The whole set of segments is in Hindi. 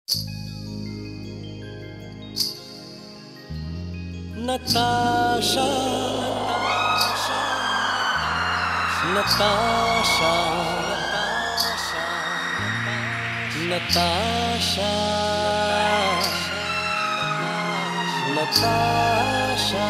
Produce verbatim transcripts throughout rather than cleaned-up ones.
Natasha, Natasha, Natasha, Natasha.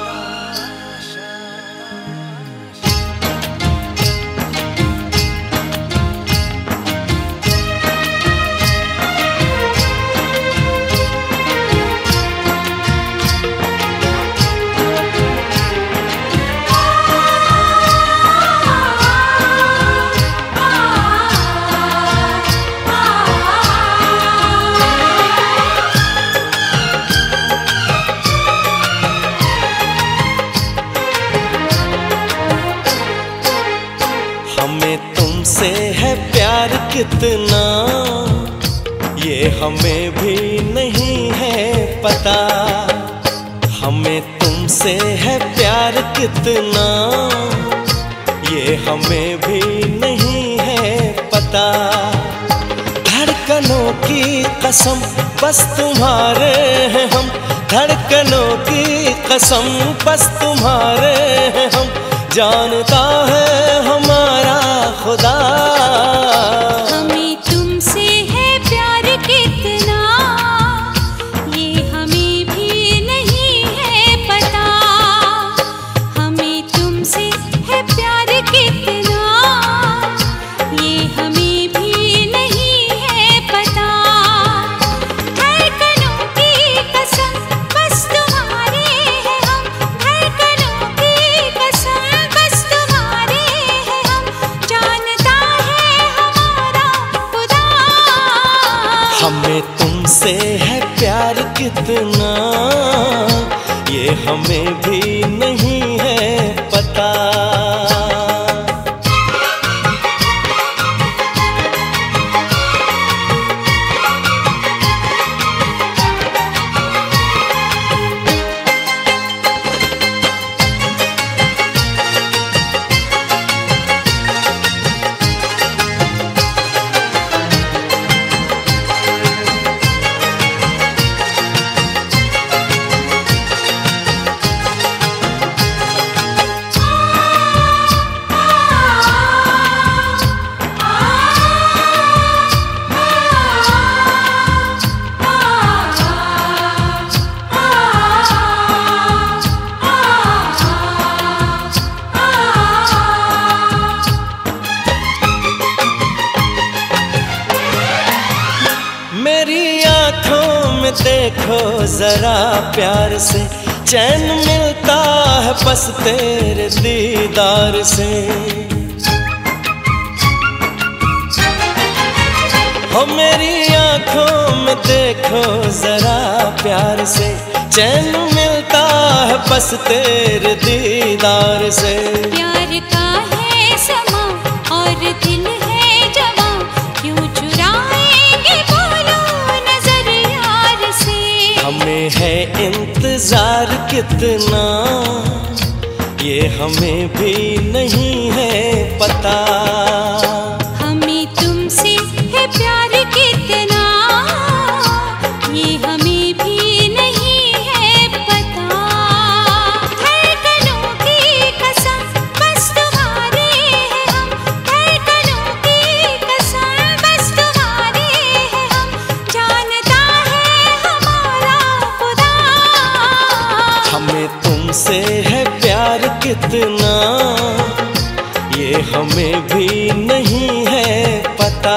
हमें तुमसे है प्यार कितना, ये हमें भी नहीं है पता। हमें तुमसे है प्यार कितना, ये हमें भी नहीं है पता। धड़कनों की कसम बस तुम्हारे हैं हम, धड़कनों की कसम बस तुम्हारे हैं हम। जानता है हमारा खुदा, हमें तुमसे है प्यार कितना, ये हमें भी नहीं है पता। हमें तुमसे है प्यार कितना, ये हमें भी नहीं है पता। धड़कनों की कसम बस तुम्हारे हैं हम, धड़कनों की कसम बस तुम्हारे हैं हम। जानता है हमारा खुदा, हमें तुमसे है प्यार कितना, ये हमें भी नहीं है पता। मेरी आँखों में देखो जरा प्यार से, चैन मिलता है बस तेरे दीदार से। हो मेरी आँखों में देखो जरा प्यार से, चैन मिलता है बस तेरे दीदार से। प्यार का है समा और दिल है जवां, क्यों चुराएंगे बोलो नजर यार से। हमें है इंतजार कितना, ये हमें भी नहीं है पता। हमें तुमसे है प्यार कितना, ये हमें भी नहीं है पता। धड़कनों की कसम बस तुम्हारे हैं हम, धड़कनों की कसम बस तुम्हारे हैं हम। जानता है हमारा खुदा, हमें तुमसे है प्यार कितना, ये हमें भी नहीं है पता।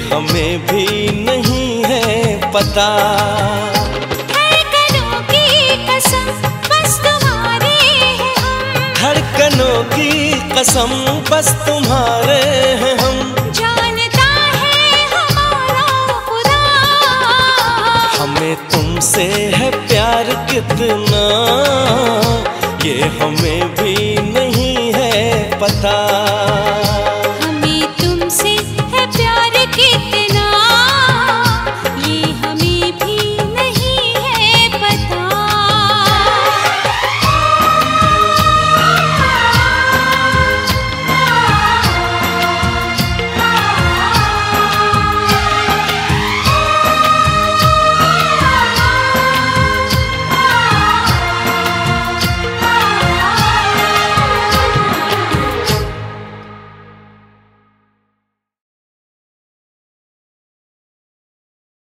हमें भी नहीं है पता। धड़कनों की कसम बस तुम्हारे हैं हम, धड़कनों की कसम बस तुम्हारे हैं हम, जानता है हमारा खुदा हमें तुमसे है प्यार कितना, ये हमें भी नहीं है पता।